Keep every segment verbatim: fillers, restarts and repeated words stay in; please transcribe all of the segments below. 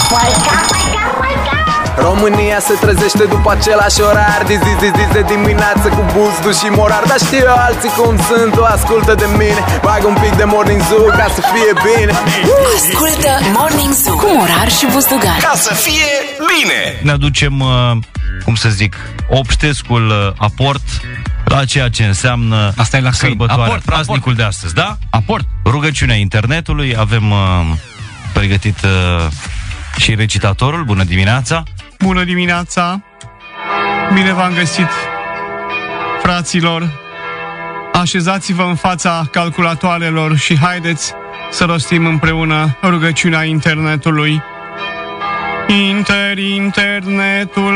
România se trezește după același orar, de zi, zi, zi, de dimineață cu buzdu și morar. Dar știu eu alții cum sunt, o ascultă de mine. Bag un pic de Morning Zoo ca să fie bine. Ascultă Morning Zoo cu Morar și Buzdugan, ca să fie bine. Ne aducem, cum să zic, obștescul aport la ceea ce înseamnă asta e la sărbătoarea, aport, praznicul aport. de astăzi, da? Aport. Rugăciunea internetului, avem uh, pregătit uh, și recitatorul. Bună dimineața! Bună dimineața! Bine v-am găsit, fraților! Așezați-vă în fața calculatoarelor și haideți să rostim împreună rugăciunea internetului. Inter, internetul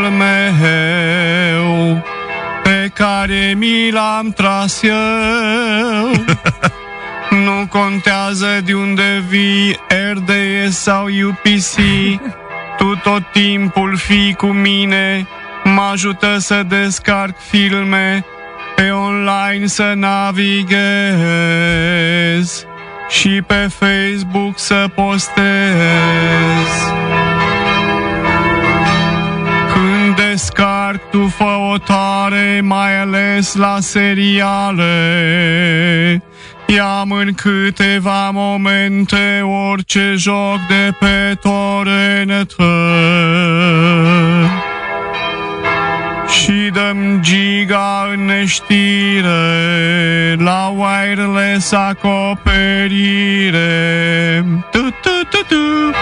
meu, pe care mi l-am tras eu. Nu contează de unde vii, R D S sau U P C, tu tot timpul fii cu mine, mă ajută să descarc filme, pe online să navighez și pe Facebook să postez. Când descarc, tu fă o tare, mai ales la seriale. Ia-mi în câteva momente orice joc de pe torrent și dăm giga în neștire, la wireless acoperire. Tu, tu, tu, tu.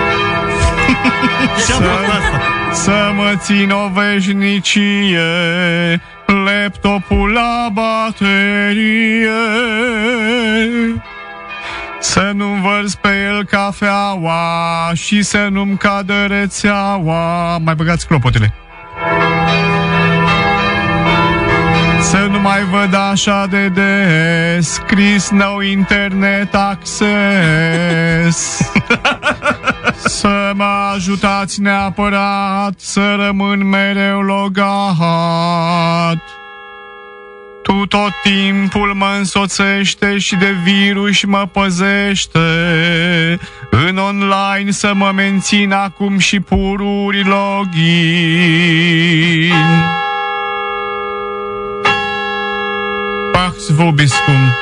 Să, să mă țin o veșnicie, laptopul la baterie, să nu-mi vărzi pe el cafeaua și să nu-mi cadă rețeaua. Mai băgați clopotele. Să nu mai văd așa de des scris no internet access. Să mă ajutați neapărat să rămân mereu logat. Tu tot timpul mă însoțește și de virus mă păzește. În online să mă mențin acum și pururi login. Pax vobiscum.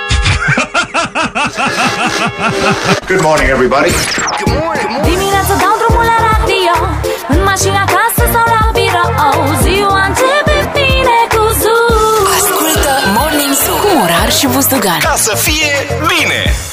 Good morning, everybody. Good morning. Dimineața dau drumul la radio, în mașina, acasă sau la birou. Ziua începe bine cu Zoo. Ascultă Morning Zoo cu Morar și Buzdugan, ca să fie bine.